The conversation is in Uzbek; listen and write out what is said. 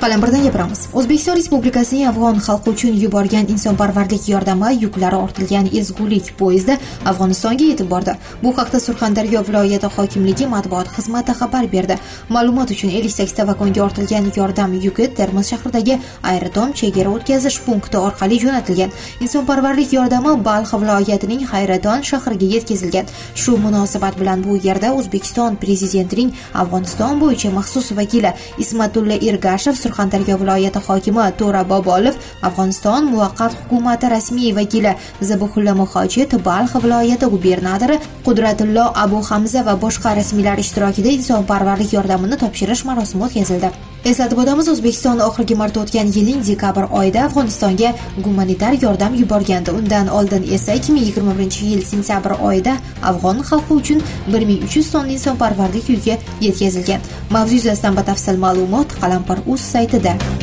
Qalambardan gapiramiz. O'zbekiston Respublikasining Afg'on xalqi uchun yuborgan insonparvarlik yordami yuklari ortilgan ezgulik poyezdi Afg'onistonga yetib bordi. Bu haqda Surxondaryo viloyati hokimligi matbuot xizmati xabar berdi. Ma'lumot uchun 58 ta vagonga ortilgan yordam yuki Termiz shahridagi Aerodrom chegara o'tkazish punkti orqali jo'natilgan. Insonparvarlik yordami Balx viloyatining Hayraton shahriga yetkazilgan. Shu munosabat bilan bu yerda O'zbekiston prezidentining Afg'oniston bo'yicha maxsus vakili Ismatulla Ergashev, Surxondaryo viloyati hokimi To'ra Bobolov, Afg'oniston muvaqqat hukumati rasmiy vakili Zabuhulla Muhojid, Balx viloyati gubernatori Qudratullo Abu Hamza va boshqa rasmiylar ishtirokida insonparvarlik yordamini topshirish marosimi o'tkazildi. Eslatib o'tamiz, O'zbekiston oxirgi marta o'tgan yilning dekabr oyida Afg'onistonga gumanitar yordam yuborgandi. Undan oldin esa 2021-yil sentyabr oyida Afg'on xalqi uchun 1300 tonna insonparvarlik yuki yetkazilgan. Mavzu yuzasidan batafsil ma'lumot Qalampir.uz saytida.